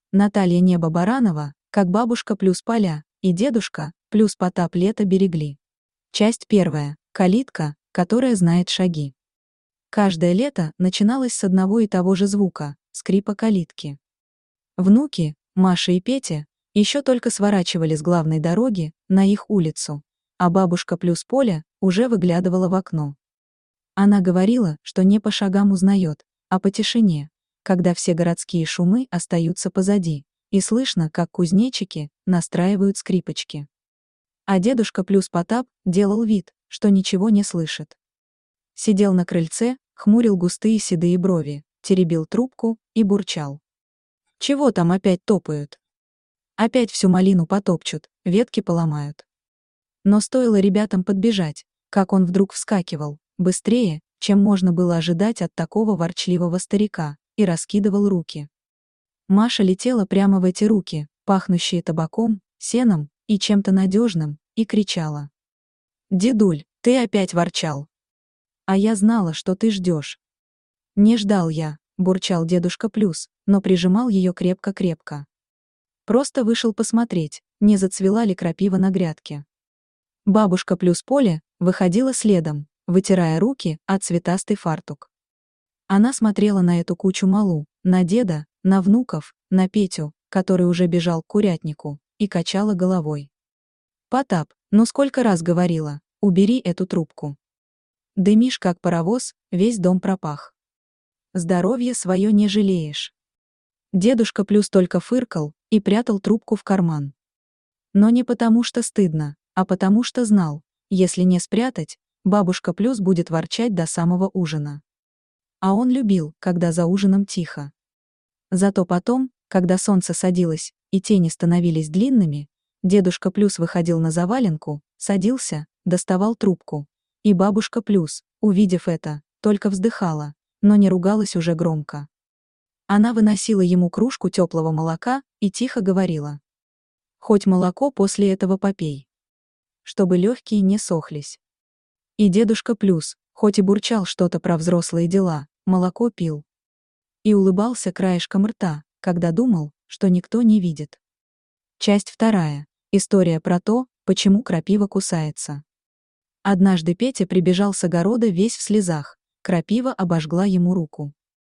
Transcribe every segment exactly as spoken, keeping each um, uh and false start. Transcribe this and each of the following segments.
Наталья Небо Баранова, как бабушка плюс поля, и дедушка, плюс Потап лето берегли. Часть первая. Калитка, которая знает шаги. Каждое лето начиналось с одного и того же звука — скрипа калитки. Внуки, Маша и Петя, еще только сворачивали с главной дороги на их улицу, а бабушка плюс Поля уже выглядывала в окно. Она говорила, что не по шагам узнает, а по тишине, когда все городские шумы остаются позади, и слышно, как кузнечики настраивают скрипочки. А дедушка плюс Потап делал вид, что ничего не слышит. Сидел на крыльце, хмурил густые седые брови, теребил трубку и бурчал. Чего там опять топают? Опять всю малину потопчут, ветки поломают. Но стоило ребятам подбежать, как он вдруг вскакивал, быстрее, чем можно было ожидать от такого ворчливого старика, и раскидывал руки. Маша летела прямо в эти руки, пахнущие табаком, сеном и чем-то надежным, и кричала. «Дедуль, ты опять ворчал. А я знала, что ты ждешь». «Не ждал я», — бурчал дедушка плюс, но прижимал ее крепко-крепко. Просто вышел посмотреть, не зацвела ли крапива на грядке. Бабушка плюс Поля выходила следом, вытирая руки от цветастый фартук. Она смотрела на эту кучу малу, на деда, на внуков, на Петю, который уже бежал к курятнику, и качала головой. «Потап, ну сколько раз говорила, убери эту трубку. Дымишь как паровоз, весь дом пропах. Здоровье свое не жалеешь». Дедушка плюс только фыркал и прятал трубку в карман. Но не потому что стыдно, а потому что знал, если не спрятать, бабушка плюс будет ворчать до самого ужина. А он любил, когда за ужином тихо. Зато потом, когда солнце садилось и тени становились длинными, дедушка плюс выходил на заваленку, садился, доставал трубку. И бабушка плюс, увидев это, только вздыхала, но не ругалась уже громко. Она выносила ему кружку теплого молока и тихо говорила. «Хоть молоко после этого попей. Чтобы легкие не сохлись». И дедушка плюс, хоть и бурчал что-то про взрослые дела, молоко пил. И улыбался краешком рта, когда думал, что никто не видит. Часть вторая. История про то, почему крапива кусается. Однажды Петя прибежал с огорода весь в слезах, крапива обожгла ему руку.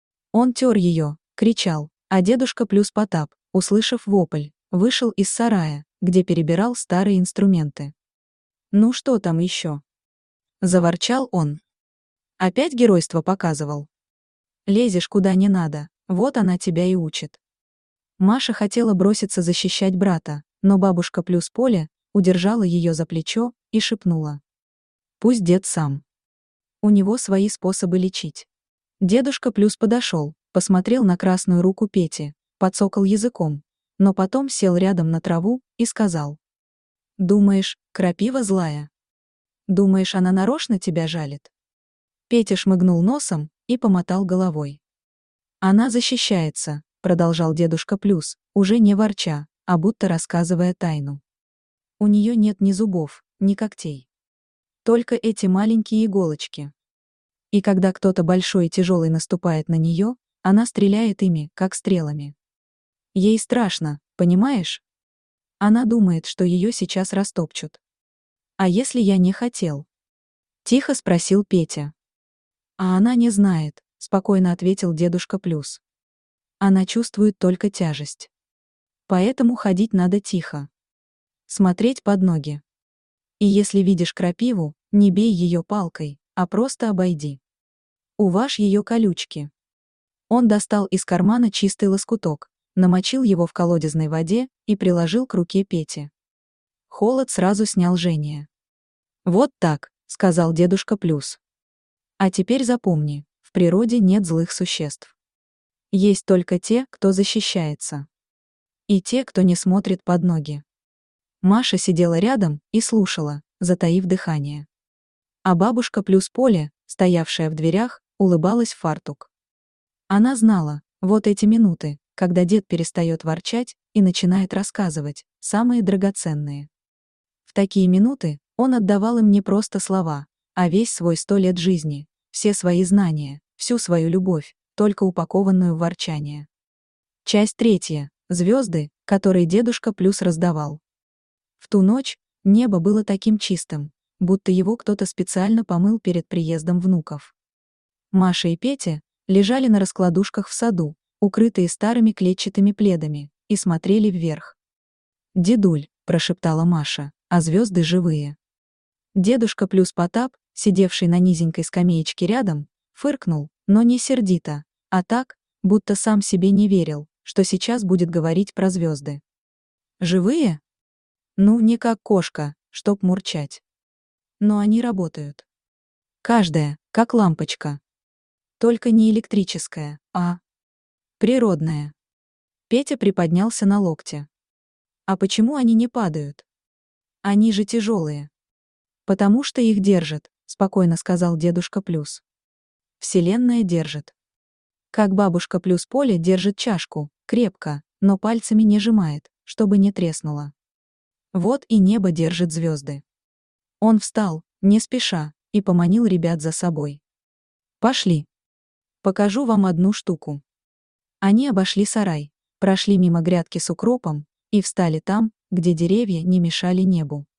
Он тер ее, кричал, а дедушка плюс Потап, услышав вопль, вышел из сарая, где перебирал старые инструменты. «Ну что там еще?» Заворчал он. «Опять геройство показывал? Лезешь куда не надо, вот она тебя и учит». Маша хотела броситься защищать брата, но бабушка плюс Поля удержала ее за плечо и шепнула. «Пусть дед сам. У него свои способы лечить». Дедушка плюс подошел, посмотрел на красную руку Пети, подсокал языком, но потом сел рядом на траву и сказал. «Думаешь, крапива злая? Думаешь, она нарочно тебя жалит?» Петя шмыгнул носом и помотал головой. «Она защищается», — продолжал дедушка плюс, уже не ворча, а будто рассказывая тайну. «У нее нет ни зубов, ни когтей. Только эти маленькие иголочки. И когда кто-то большой и тяжелый наступает на нее, она стреляет ими, как стрелами. Ей страшно, понимаешь? Она думает, что ее сейчас растопчут. А если я не хотел?» Тихо спросил Петя. «А она не знает», — спокойно ответил дедушка плюс. «Она чувствует только тяжесть. Поэтому ходить надо тихо. Смотреть под ноги. И если видишь крапиву, не бей ее палкой, а просто обойди. Уважь ее колючки». Он достал из кармана чистый лоскуток, намочил его в колодезной воде и приложил к руке Пети. Холод сразу снял жжение. «Вот так», — сказал дедушка плюс. «А теперь запомни, в природе нет злых существ. Есть только те, кто защищается. И те, кто не смотрит под ноги». Маша сидела рядом и слушала, затаив дыхание. А бабушка плюс Поля, стоявшая в дверях, улыбалась в фартук. Она знала, вот эти минуты, когда дед перестает ворчать и начинает рассказывать, самые драгоценные. В такие минуты он отдавал им не просто слова, а весь свой сто лет жизни, все свои знания, всю свою любовь, только упакованную в ворчание. Часть третья. Звезды, которые дедушка Плюс раздавал. В ту ночь небо было таким чистым, будто его кто-то специально помыл перед приездом внуков. Маша и Петя лежали на раскладушках в саду, укрытые старыми клетчатыми пледами, и смотрели вверх. «Дедуль», — прошептала Маша, — «а звезды живые». Дедушка Плюс Потап, сидевший на низенькой скамеечке рядом, фыркнул, но не сердито, а так, будто сам себе не верил, что сейчас будет говорить про звезды. «Живые? Ну, не как кошка, чтоб мурчать. Но они работают. Каждая, как лампочка. Только не электрическая, а природная». Петя приподнялся на локте. «А почему они не падают? Они же тяжелые». «Потому что их держит», — спокойно сказал дедушка Плюс. «Вселенная держит. Как бабушка Плюс Поля держит чашку, крепко, но пальцами не сжимает, чтобы не треснуло. Вот и небо держит звезды». Он встал, не спеша, и поманил ребят за собой. «Пошли. Покажу вам одну штуку». Они обошли сарай, прошли мимо грядки с укропом и встали там, где деревья не мешали небу.